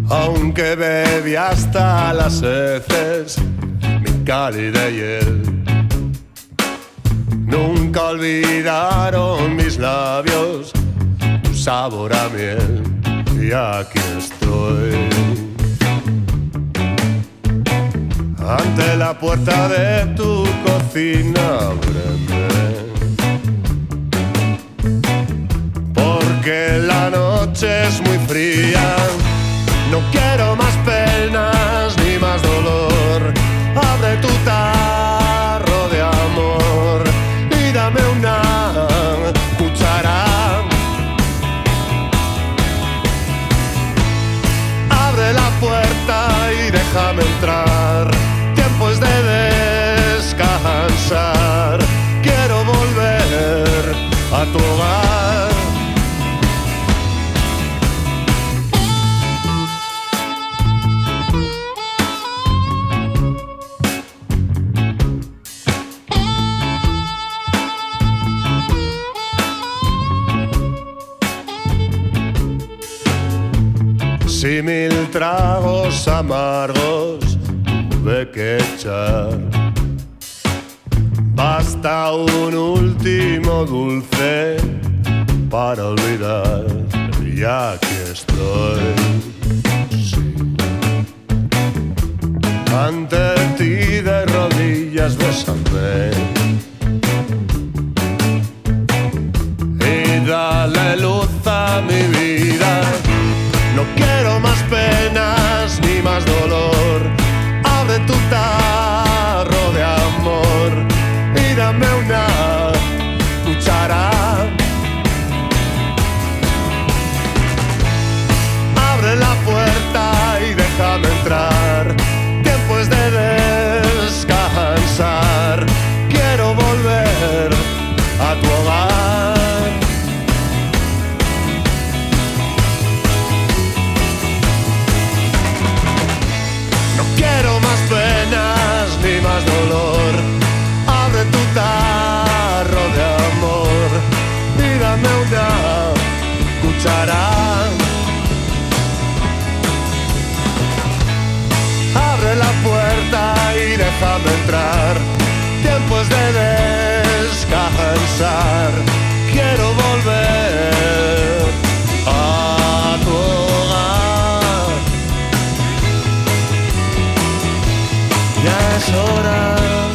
aunque bebí hasta las heces mi cálida hiel. Nunca olvidaron mis labios tu sabor a miel, y aquí estoy ante la puerta de tu cocina. Ábreme, porque la noche es muy fría. No quiero más penas ni más dolor. Abre tu tarro de amor y dame una cuchara. Abre la puerta y déjame entrar. Tiempo es de descansar. Quiero volver a tu hogar. Si 1000 tragos amargos tuve que echar, basta un último dulce para olvidar. Y aquí estoy, sí, ante ti de rodillas. Bésame y dale luz a mi vida. No quiero más penas ni más dolor. Abre tu tarro de amor y dame una cuchara. Abre la puerta y déjame entrar. Tiempo es de descansar. Quiero volver a tu hogar. Quiero más penas ni más dolor. Abre tu tarro de amor y dame una cuchara. Abre la puerta y déjame entrar. Tiempo es de descansar. Quiero volver a tu hogar. Ya es hora.